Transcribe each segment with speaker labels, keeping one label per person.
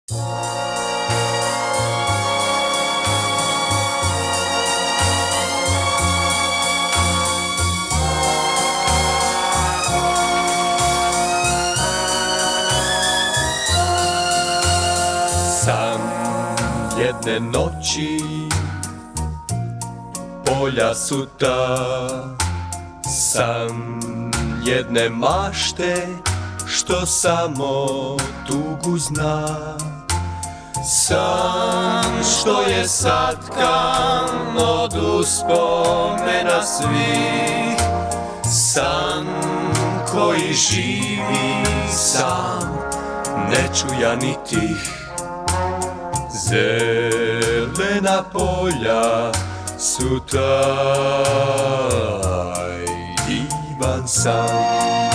Speaker 1: San jedne noći, polja su ta. San jedne mašte, što samo tugu zna. San što je satkan od uspomena svih. San koji živi sam, ne čuja ni tih. Zelena polja su taj divan san.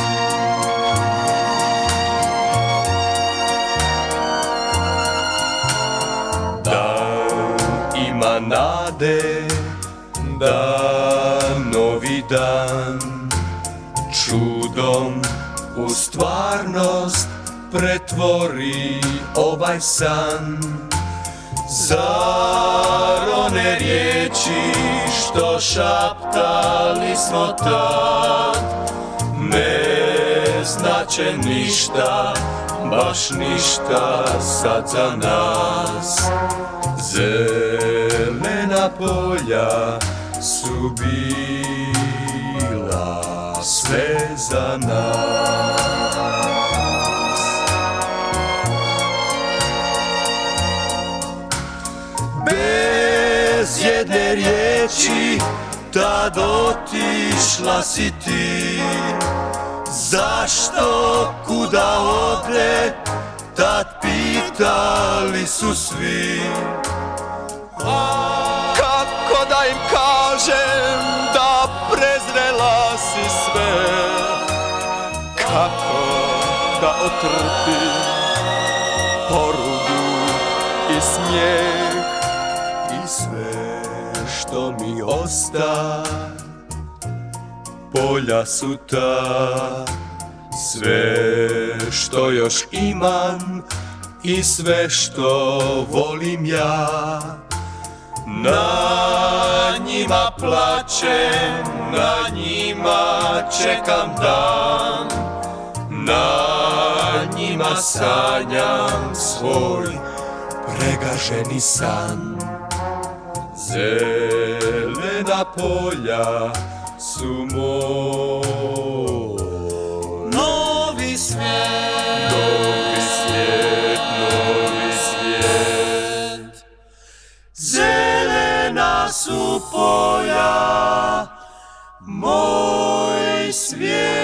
Speaker 1: Da ima nade, da novi dan čudom u stvarnost pretvori ovaj san. Zar one riječi što šaptali smo tad ne znače ništa, baš ništa sad za nas. Zelena polja su bila sve za nas. Bez jedne riječi tad otišla si ti. Zašto, kuda ode, tad pitali su svi.
Speaker 2: Kako da im kažem da prezrela si sve? Kako da otrpim porugu i smijeh?
Speaker 1: I sve što mi osta, polja su ta. Sve što još imam i sve što volim ja. Na njima plačem, na njima čekam dan. Na njima sanjam svoj pregaženi san. Zelena polja su moj
Speaker 2: Novi svijet,
Speaker 1: novi svijet, novi svijet.
Speaker 2: zelena su polja, moj svijet.